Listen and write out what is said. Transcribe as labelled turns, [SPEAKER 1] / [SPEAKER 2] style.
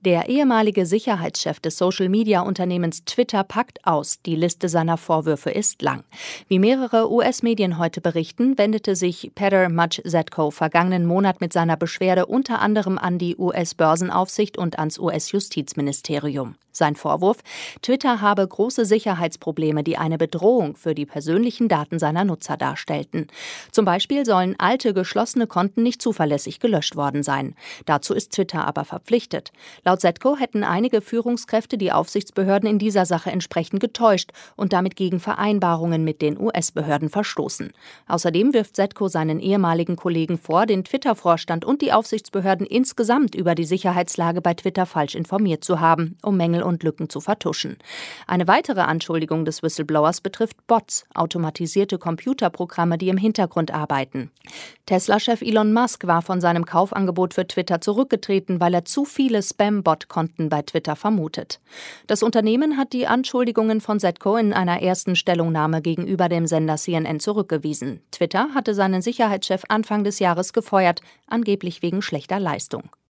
[SPEAKER 1] Der ehemalige Sicherheitschef des Social-Media-Unternehmens Twitter packt aus. Die Liste seiner Vorwürfe ist lang. Wie mehrere US-Medien heute berichten, wendete sich Peter Mujzetko vergangenen Monat mit seiner Beschwerde unter anderem an die US-Börsenaufsicht und ans US-Justizministerium. Sein Vorwurf: Twitter habe große Sicherheitsprobleme, die eine Bedrohung für die persönlichen Daten seiner Nutzer darstellten. Zum Beispiel sollen alte, geschlossene Konten nicht zuverlässig gelöscht worden sein. Dazu ist Twitter aber verpflichtet. Laut Zetko hätten einige Führungskräfte die Aufsichtsbehörden in dieser Sache entsprechend getäuscht und damit gegen Vereinbarungen mit den US-Behörden verstoßen. Außerdem wirft Zetko seinen ehemaligen Kollegen vor, den Twitter-Vorstand und die Aufsichtsbehörden insgesamt über die Sicherheitslage bei Twitter falsch informiert zu haben, um Mängel und Lücken zu vertuschen. Eine weitere Anschuldigung des Whistleblowers betrifft Bots, automatisierte Computerprogramme, die im Hintergrund arbeiten. Tesla-Chef Elon Musk war von seinem Kaufangebot für Twitter zurückgetreten, weil er zu viele Spam-Bot-Konten bei Twitter vermutet. Das Unternehmen hat die Anschuldigungen von Zetko in einer ersten Stellungnahme gegenüber dem Sender CNN zurückgewiesen. Twitter hatte seinen Sicherheitschef Anfang des Jahres gefeuert, angeblich wegen schlechter Leistung.